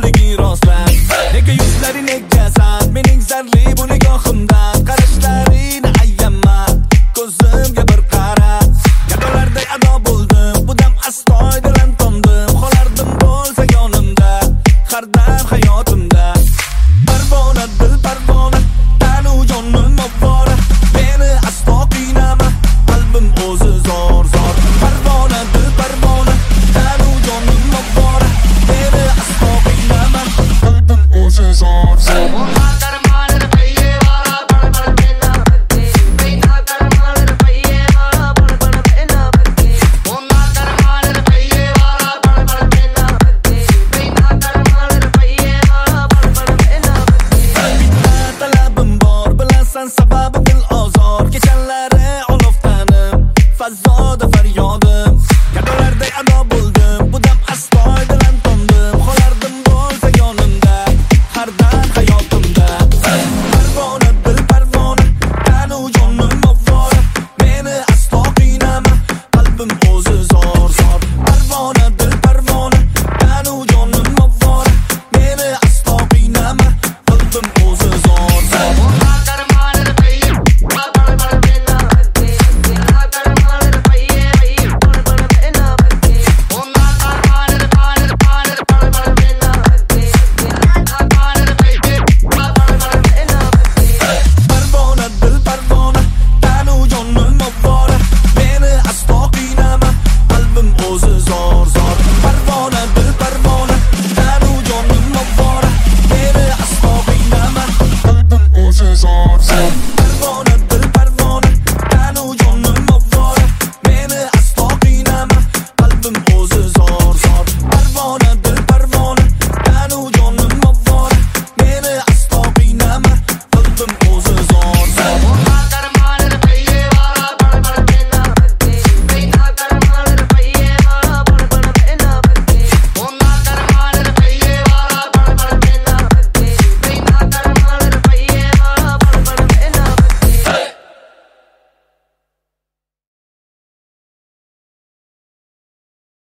yo'qligi rostlar. Nega yuzlaring nega sad, mening zarli bu nigohimdan qarashlaringni ayama, ko'zimga bir qara. Gadolarday ado bo'ldim, bu dam astoydil tondim, qolardim bo'lsa yonimda har dam hayotimda. Parvona dil parvona, tanu jonim ovora, meni asto qiynama, qalbim o'zi zor zor. Parvona dil parvona, tanu jonim ovora, meni asto qiynama, qalbim o'zi zor zor. Sababi dil ozor, kechalari oloftanim, fazoda faryodim. Gadolarday ado bo'ldim, bu dam astoydil tondim, qolardim bo'lsa yonimda har dam hayotimda. Parvona dil parvona, tanu jonim ovora, meni asto qiynama, qalbim o'zi zor zor. Parvona dil parvona, tanu jonim ovora, meni asto qiynama, qalbim o'zi zor zor. Zor zor.